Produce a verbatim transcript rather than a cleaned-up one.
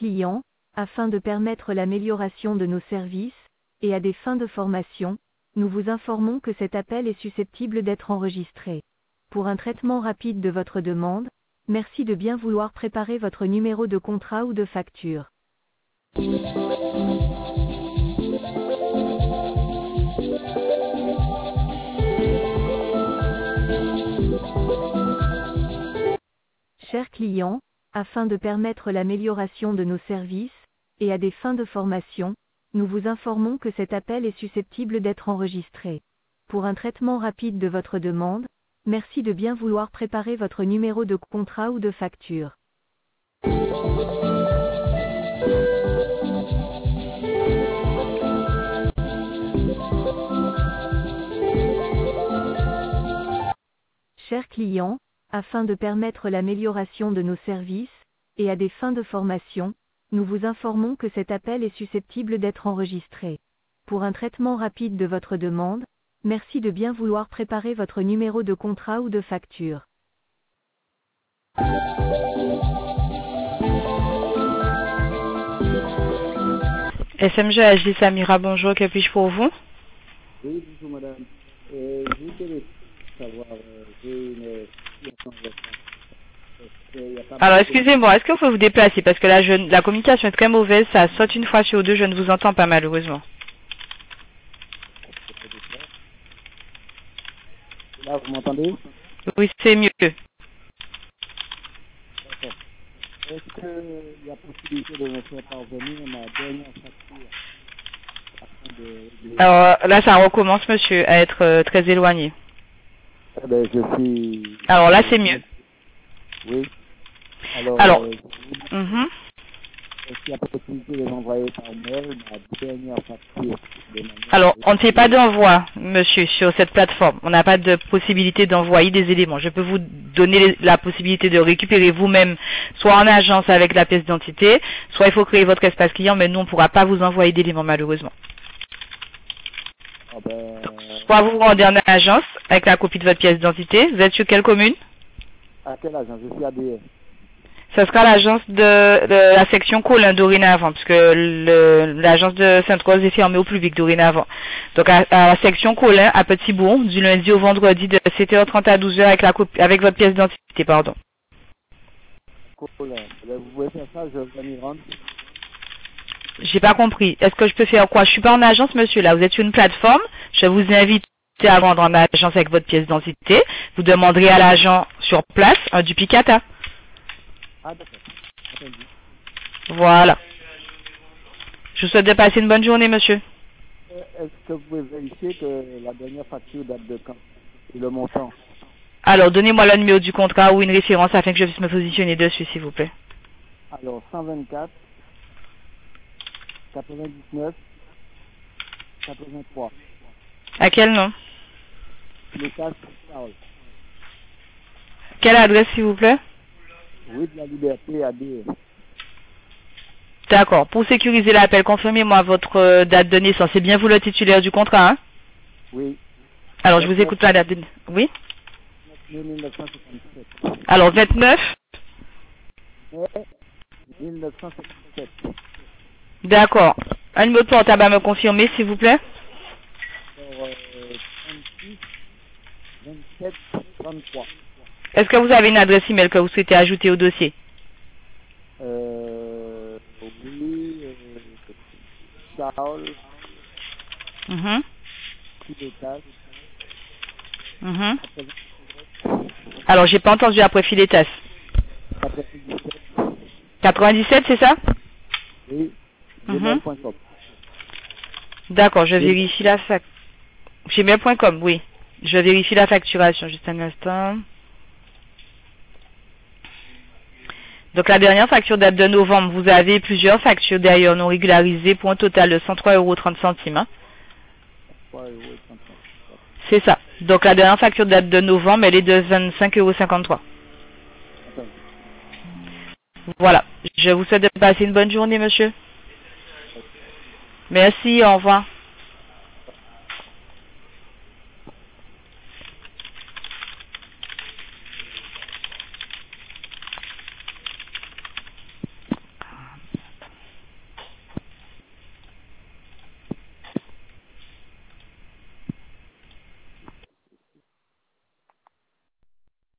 clients, afin de permettre l'amélioration de nos services, et à des fins de formation, nous vous informons que cet appel est susceptible d'être enregistré. Pour un traitement rapide de votre demande, merci de bien vouloir préparer votre numéro de contrat ou de facture. Chers clients, afin de permettre l'amélioration de nos services, et à des fins de formation, nous vous informons que cet appel est susceptible d'être enregistré. Pour un traitement rapide de votre demande, merci de bien vouloir préparer votre numéro de contrat ou de facture. Chers clients, afin de permettre l'amélioration de nos services, et à des fins de formation, nous vous informons que cet appel est susceptible d'être enregistré. Pour un traitement rapide de votre demande, merci de bien vouloir préparer votre numéro de contrat ou de facture. S M G H D Samira, bonjour, que puis-je pour vous? Oui, bonjour madame. Euh, je voudrais savoir, euh, j'ai une situation avec ça. Alors, excusez-moi, est-ce que vous pouvez vous déplacer? Parce que là, je, la communication est très mauvaise, ça saute une fois sur deux, je ne vous entends pas malheureusement. Là, vous m'entendez? Oui, c'est mieux. D'accord. Est-ce qu'il y a possibilité de me faire parvenir ma dernière facture afin de... de... Alors là, ça recommence, monsieur, à être euh, très éloigné. Eh ben, je suis... Alors là, c'est mieux. Oui. Alors, Alors, euh, mm-hmm. est-ce qu'il y a possibilité de m'envoyer par mail ma dernière facture de manière... Alors, on ne fait pas d'envoi, monsieur, sur cette plateforme. On n'a pas de possibilité d'envoyer des éléments. Je peux vous donner la possibilité de récupérer vous-même, soit en agence avec la pièce d'identité, soit il faut créer votre espace client, mais nous, on ne pourra pas vous envoyer d'éléments, malheureusement. Ah ben... Soit vous vous rendez en agence avec la copie de votre pièce d'identité. Vous êtes sur quelle commune? À quelle agence? Je suis à D F. Ce sera l'agence de, de la section Colin dorénavant, puisque l'agence de Sainte-Rose est fermée au public dorénavant. Donc à, à la section Colin à Petit-Bourg, du lundi au vendredi de sept heures trente à douze heures avec, la copie, avec votre pièce d'identité, pardon. Colin. Vous pouvez faire ça, je vais m'y rendre. J'ai pas compris. Est-ce que je peux faire quoi? Je suis pas en agence, monsieur, là. Vous êtes sur une plateforme. Je vous invite à rendre en agence avec votre pièce d'identité. Vous demanderez à l'agent sur place un duplicata. Ah, d'accord. Entendu. Voilà. Je vous souhaite de passer une bonne journée, monsieur. Est-ce que vous pouvez vérifier que la dernière facture date de quand? Et le montant? Alors, donnez-moi le numéro du contrat ou une référence afin que je puisse me positionner dessus, s'il vous plaît. Alors, cent vingt-quatre, quatre-vingt-dix-neuf, quatre-vingt-trois. À quel nom? Le cas Charles. Quelle adresse, s'il vous plaît? Rue de la Liberté à D F. D'accord. Pour sécuriser l'appel, confirmez-moi votre euh, date de naissance. C'est bien vous le titulaire du contrat, hein? Oui. Alors, je vous écoute la date de... Oui? mille neuf cent soixante-sept. Alors, vingt-neuf? mille neuf cent soixante-sept. D'accord. Un numéro de portable à me confirmer, s'il vous plaît? Alors, euh, trente-six, vingt-sept, trente-trois. Est-ce que vous avez une adresse email que vous souhaitez ajouter au dossier? Euh, oui, euh, Charles, Mhm. Filetas, Mhm. Alors, j'ai pas entendu après Filetas. quatre-vingt-dix-sept. quatre-vingt-dix-sept, c'est ça? Oui, Mhm. gmail point com. D'accord, je vérifie la fac... gmail point com, oui. Je vérifie la facturation, juste un instant. Donc la dernière facture date de novembre. Vous avez plusieurs factures d'ailleurs non régularisées pour un total de cent trois euros trente centimes. Hein. C'est ça. Donc la dernière facture date de novembre, elle est de vingt-cinq euros cinquante-trois. Voilà. Je vous souhaite de passer une bonne journée, monsieur. Merci, au revoir.